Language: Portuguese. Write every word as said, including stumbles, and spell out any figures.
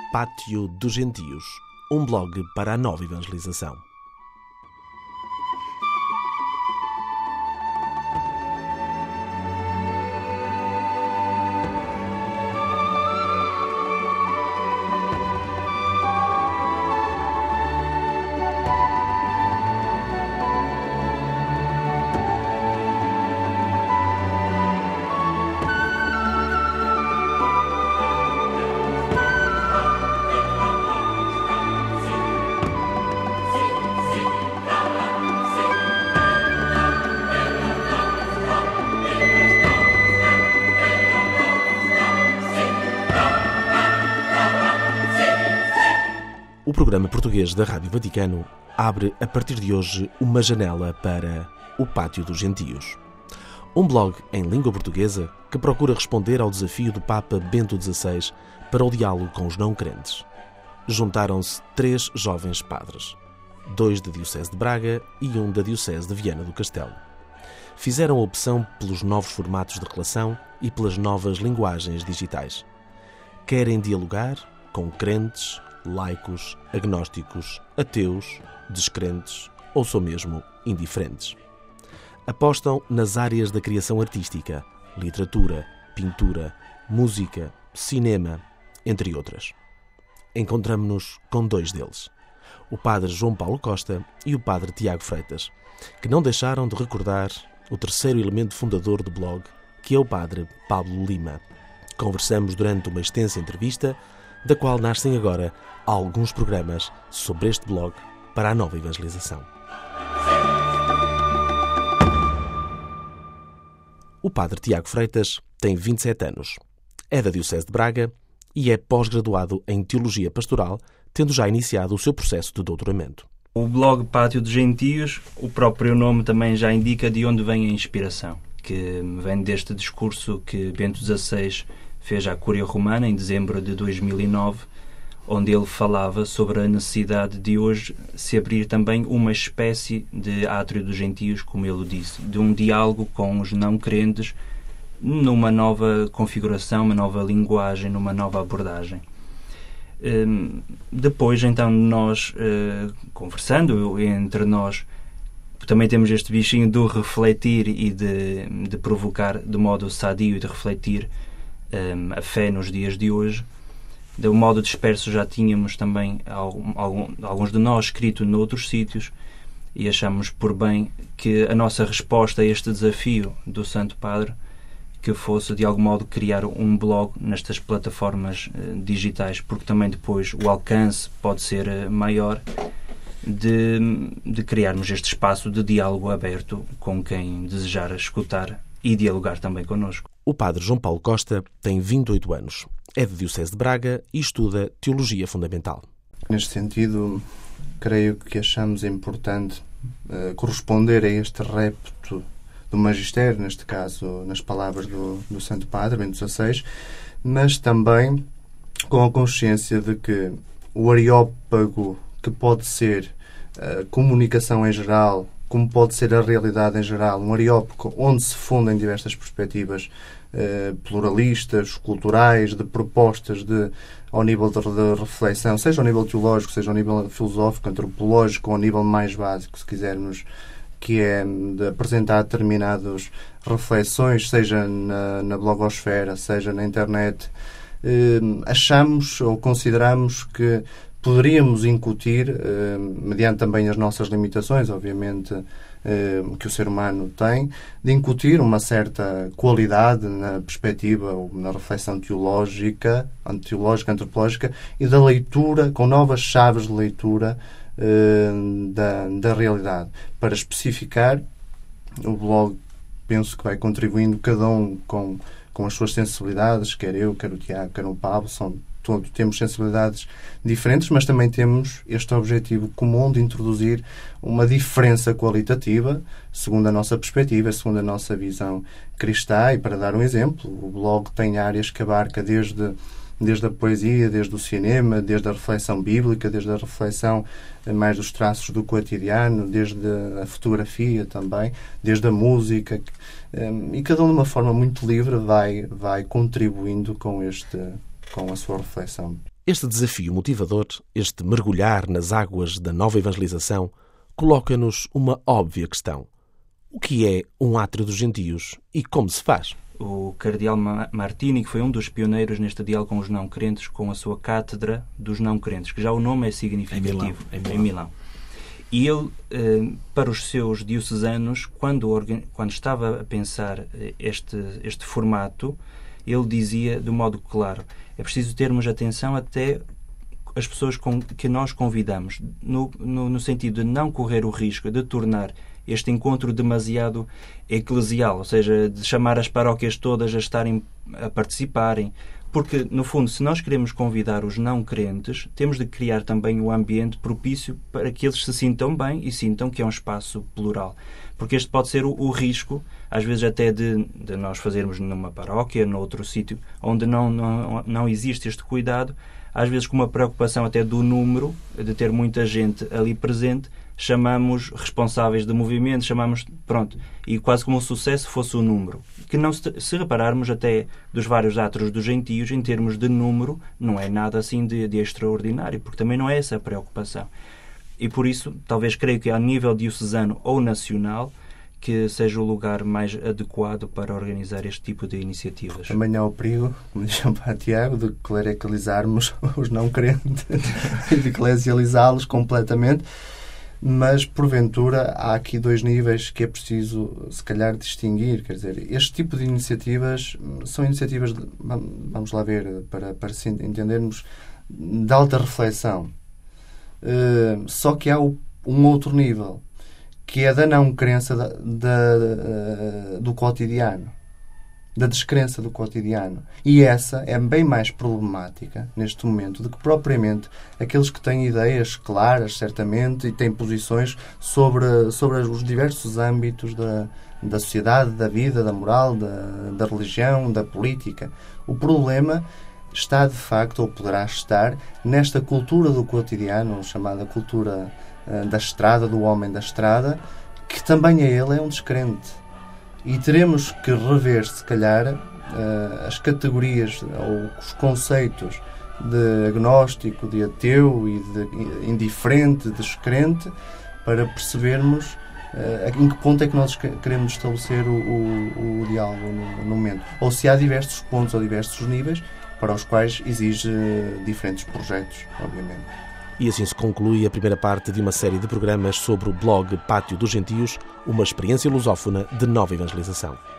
Pátio dos Gentios, um blog para a nova evangelização. O programa português da Rádio Vaticano abre, a partir de hoje, uma janela para o Pátio dos Gentios. Um blog em língua portuguesa que procura responder ao desafio do Papa Bento dezasseis para o diálogo com os não-crentes. Juntaram-se três jovens padres, dois da Diocese de Braga e um da Diocese de Viana do Castelo. Fizeram a opção pelos novos formatos de relação e pelas novas linguagens digitais. Querem dialogar com crentes, laicos, agnósticos, ateus, descrentes ou só mesmo indiferentes. Apostam nas áreas da criação artística, literatura, pintura, música, cinema, entre outras. Encontramo-nos com dois deles, o padre João Paulo Costa e o padre Tiago Freitas, que não deixaram de recordar o terceiro elemento fundador do blog, que é o padre Pablo Lima. Conversamos durante uma extensa entrevista, da qual nascem agora alguns programas sobre este blog para a nova evangelização. O padre Tiago Freitas tem vinte e sete anos, é da Diocese de Braga e é pós-graduado em Teologia Pastoral, tendo já iniciado o seu processo de doutoramento. O blog Pátio dos Gentios, o próprio nome também já indica de onde vem a inspiração, que vem deste discurso que Bento dezasseis fez à Cúria Romana em dezembro de dois mil e nove, onde ele falava sobre a necessidade de hoje se abrir também uma espécie de átrio dos gentios, como ele disse, de um diálogo com os não-crentes numa nova configuração, uma nova linguagem, numa nova abordagem. Um, depois, então, nós, uh, conversando entre nós, também temos este bichinho do refletir e de, de provocar de modo sadio e de refletir um, a fé nos dias de hoje. De um modo disperso já tínhamos também algum, algum, alguns de nós escrito noutros sítios e achamos por bem que a nossa resposta a este desafio do Santo Padre que fosse de algum modo criar um blog nestas plataformas uh, digitais, porque também depois o alcance pode ser uh, maior de, de criarmos este espaço de diálogo aberto com quem desejar escutar e dialogar também connosco. O padre João Paulo Costa tem vinte e oito anos, é de Diocese de Braga e estuda Teologia Fundamental. Neste sentido, creio que achamos importante uh, corresponder a este repto do magistério, neste caso nas palavras do, do Santo Padre, Bento dezasseis, mas também com a consciência de que o areópago que pode ser a comunicação em geral, como pode ser a realidade em geral, um areópago onde se fundem diversas perspectivas eh, pluralistas, culturais, de propostas de, ao nível de, de reflexão, seja ao nível teológico, seja ao nível filosófico, antropológico, ou ao nível mais básico, se quisermos, que é de apresentar determinadas reflexões, seja na, na blogosfera, seja na internet. Eh, achamos ou consideramos que poderíamos incutir, eh, mediante também as nossas limitações, obviamente, eh, que o ser humano tem, de incutir uma certa qualidade na perspectiva ou na reflexão teológica, teológica, antropológica e da leitura, com novas chaves de leitura eh, da, da realidade. Para especificar, o blog penso que vai contribuindo cada um com, com as suas sensibilidades, quer eu, quer o Tiago, quer o Pablo, são Todos temos sensibilidades diferentes, mas também temos este objetivo comum de introduzir uma diferença qualitativa, segundo a nossa perspectiva, segundo a nossa visão cristã. E para dar um exemplo, o blog tem áreas que abarca desde, desde a poesia, desde o cinema, desde a reflexão bíblica, desde a reflexão mais dos traços do cotidiano, desde a fotografia também, desde a música. E cada um de uma forma muito livre vai, vai contribuindo com este... com a sua reflexão. Este desafio motivador, este mergulhar nas águas da nova evangelização, coloca-nos uma óbvia questão. O que é um átrio dos gentios e como se faz? O cardeal Martini, que foi um dos pioneiros neste diálogo com os não-crentes, com a sua cátedra dos não-crentes, que já o nome é significativo, em Milão. Em Milão. Em Milão. E ele, para os seus diocesanos, quando, quando estava a pensar este, este formato, ele dizia de modo claro: é preciso termos atenção até as pessoas com, que nós convidamos, no, no, no sentido de não correr o risco de tornar este encontro demasiado eclesial, ou seja, de chamar as paróquias todas a estarem a participarem. Porque, no fundo, se nós queremos convidar os não-crentes, temos de criar também um ambiente propício para que eles se sintam bem e sintam que é um espaço plural. Porque este pode ser o, o risco, às vezes até de, de nós fazermos numa paróquia, noutro sítio, onde não, não, não existe este cuidado, às vezes com uma preocupação até do número, de ter muita gente ali presente, chamamos responsáveis de movimento, chamamos, pronto, e quase como um sucesso fosse o número. Que não, se, se repararmos até dos vários átrios dos gentios, em termos de número, não é nada assim de, de extraordinário, porque também não é essa a preocupação. E por isso, talvez creio que a nível diocesano ou nacional, que seja o lugar mais adequado para organizar este tipo de iniciativas. Também há o perigo, como diz o Padre Tiago, de clericalizarmos os não-crentes e de eclesializá-los completamente. Mas, porventura, há aqui dois níveis que é preciso, se calhar, distinguir. Quer dizer, este tipo de iniciativas são iniciativas, de, vamos lá ver, para, para entendermos, de alta reflexão. Uh, só que há o, um outro nível, que é da não-crença da, da, uh, do cotidiano, da descrença do cotidiano. E essa é bem mais problemática, neste momento, do que propriamente aqueles que têm ideias claras, certamente, e têm posições sobre, sobre os diversos âmbitos da, da sociedade, da vida, da moral, da, da religião, da política. O problema está, de facto, ou poderá estar, nesta cultura do cotidiano, chamada cultura uh, da estrada, do homem da estrada, que também a ele é um descrente. E teremos que rever, se calhar, uh, as categorias ou os conceitos de agnóstico, de ateu e de indiferente, de descrente, para percebermos uh, em que ponto é que nós queremos estabelecer o, o, o diálogo no, no momento. Ou se há diversos pontos ou diversos níveis para os quais exige diferentes projetos, obviamente. E assim se conclui a primeira parte de uma série de programas sobre o blog Pátio dos Gentios, uma experiência lusófona de nova evangelização.